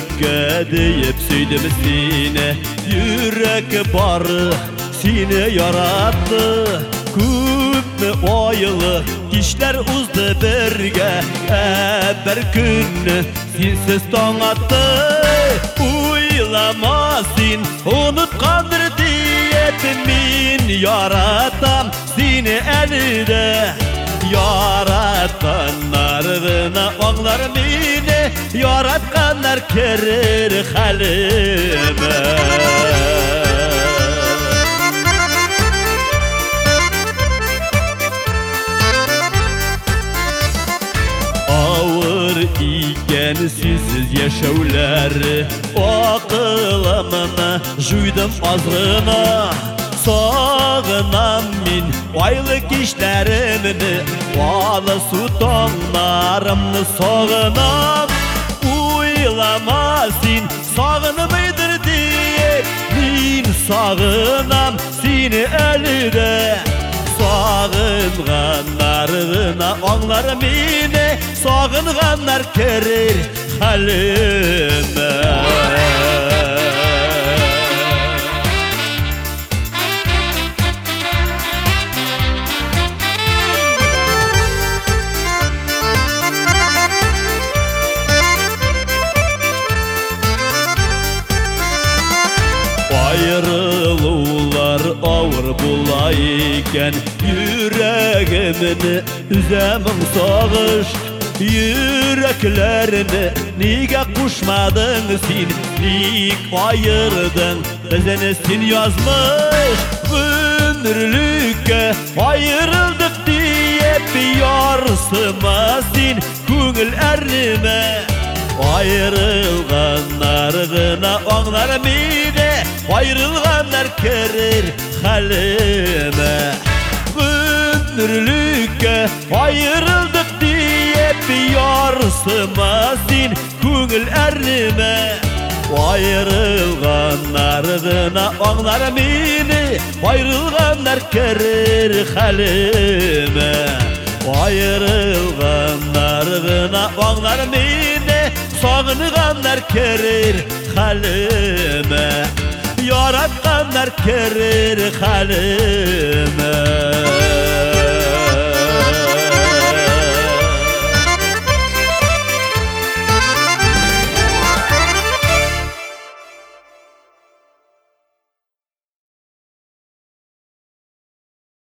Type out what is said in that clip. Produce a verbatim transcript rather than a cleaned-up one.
gönlülükке deyip söyledim seni. Yürek barı seni yarattı. Küpmü oyılı kişiler uzdı birge. Eber günü sensiz toңattı. Uylamasin unutkandır deyip min yaratam seni elde. Yaratkanlarına onlar meni, yaratkanlar kerir halime. Ağır iken sizsiz yaşavlar, akılımını juydum azgına. Sağınam min aylık işlerimini, valı sutonlarımını sağınam. Uylamasin sağınımıydır diye min sağınam seni elde. Sağınganlarına onlar meni, sağınganlar kerir halime. Ayrılılar ağır bulayken yüreğimini üzemin sağış. Yüreklerini niye kuşmadın sen, nik ayırdın bizini sen yazmış. Ömürlükке ayrıldık diye bir yarsıma sen köngül ernime. Ayrılganlarına onlar meni, ayrılganlar kerir halime. Ömürlükke ayrıldık diye bir yarsıma sen köngül ernime. Ayrılganlarına onlar meni, ayrılganlar kerir halime. Ayrılganlarına onlar meni, sağınganlar kerir halime. Yaratkanlar kerir halime.